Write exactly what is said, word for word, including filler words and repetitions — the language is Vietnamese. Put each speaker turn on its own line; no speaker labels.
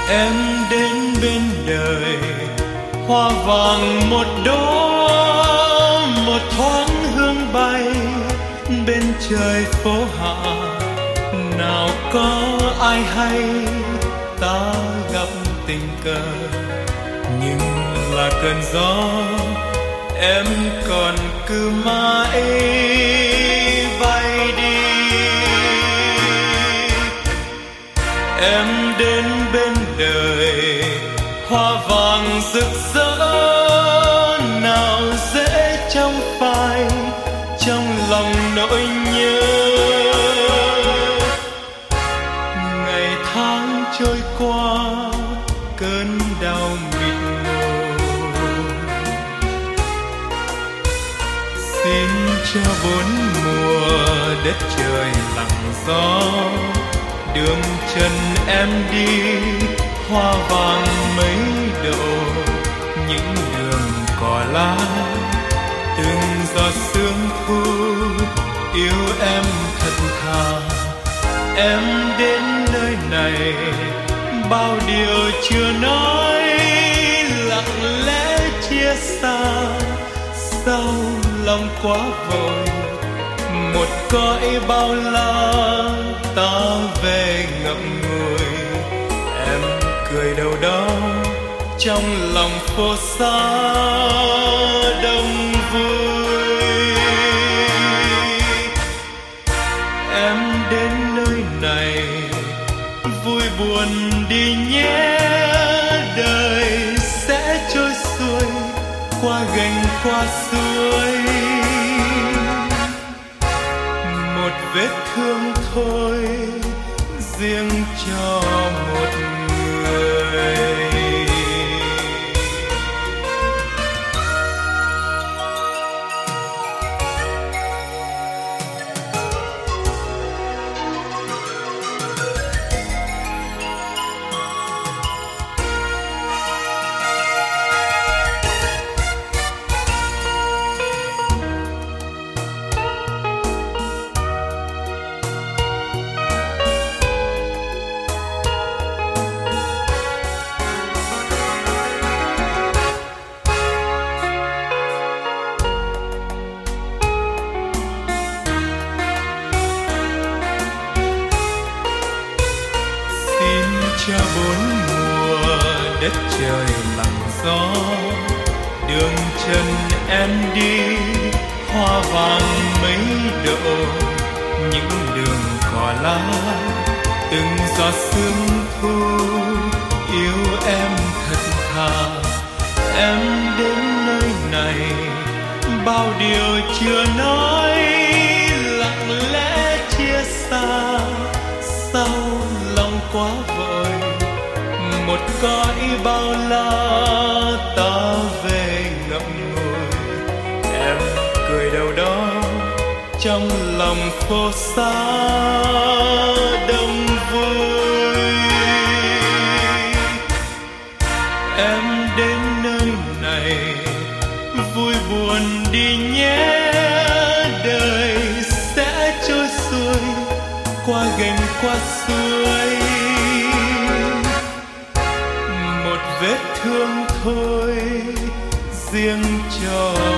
Em đến bên đời hoa vàng một đóa, một thoáng hương bay bên trời phố hạ. Nào có ai hay ta gặp tình cờ, nhưng là cơn gió em còn cứ mãi bay đi. Em đến bên đời hoa vàng rực rỡ, nào dễ trong phai trong lòng nỗi nhớ. Ngày tháng trôi qua cơn đau mịt mù, xin cho bốn mùa đất trời lặng gió. Đường chân em đi hoa vàng mấy độ, những đường cỏ lá từng giọt sương thu yêu em thật thà. Em đến nơi này bao điều chưa nói, lặng lẽ chia xa sao lòng quá vội. Một cõi bao la ta về ngậm ngùi, em cười đâu đó trong lòng phố xa đông vui. Em đến nơi này vui buồn đi nhé, đời sẽ trôi xuôi qua gành qua suối. Một vết thương thôi riêng cho một người. Cho bốn mùa đất trời lặng gió, đường chân em đi hoa vàng mấy độ, những đường cỏ lá từng giọt sương thu yêu em thật thà. Em đến nơi này bao điều chưa nói, lặng lẽ chia xa sao lòng quá vội. Một cõi bao la ta về ngậm ngùi, em cười đâu đó trong lòng phố xa đông vui. Em đến nơi này vui buồn đi nhé, đời sẽ trôi xuôi qua gành qua suối. Một vết thương thôi riêng cho